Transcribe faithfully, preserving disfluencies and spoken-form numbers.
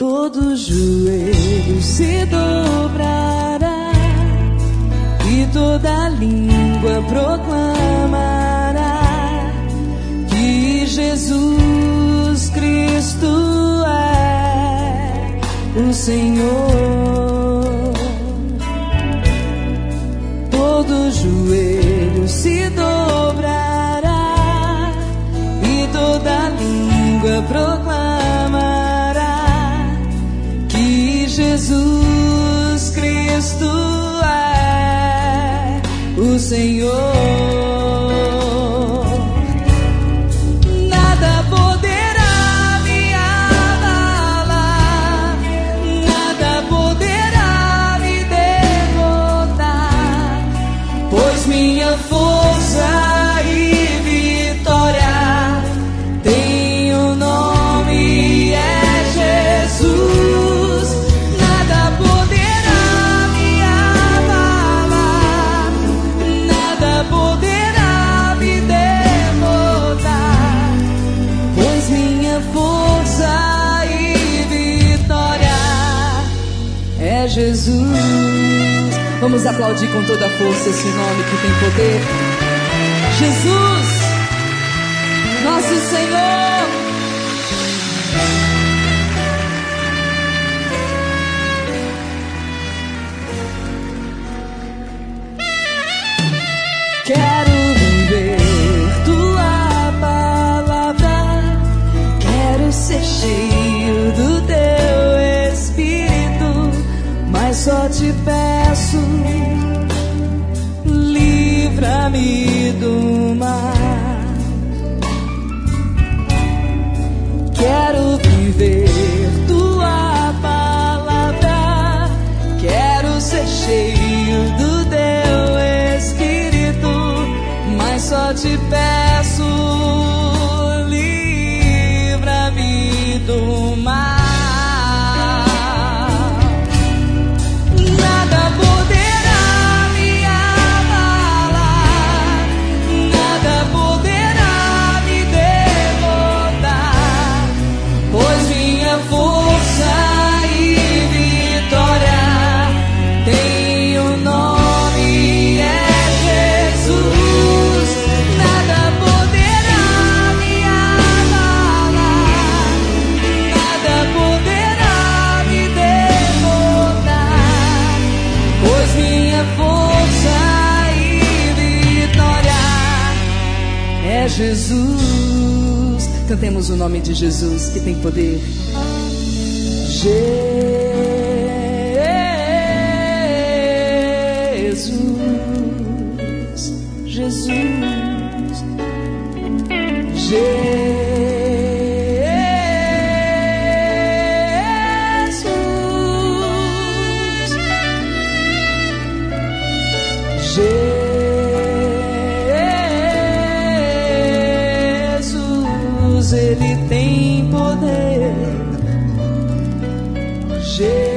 todo joelho se dobrará e toda língua proclamará que Jesus Cristo é o Senhor. Todo joelho se dobrará e toda língua proclamará que Jesus Cristo é o Senhor. Nada poderá me abalar, nada poderá me derrotar, pois minha força e vitória tem o nome é Jesus. Nada poderá me abalar, nada poderá me derrotar, pois minha força e vitória é Jesus. Vamos aplaudir com toda a força esse nome que tem poder. Jesus, nosso Senhor. Quero viver tua palavra, quero ser cheio do teu Espírito, mas só te peço, livra-me do mal. Quero viver tua palavra, quero ser cheio do teu Espírito, mas só te peço, livra-me do mal. É Jesus. Cantemos o nome de Jesus que tem poder. Jesus, Jesus, Jesus, Jesus. Ele tem poder. Jesus.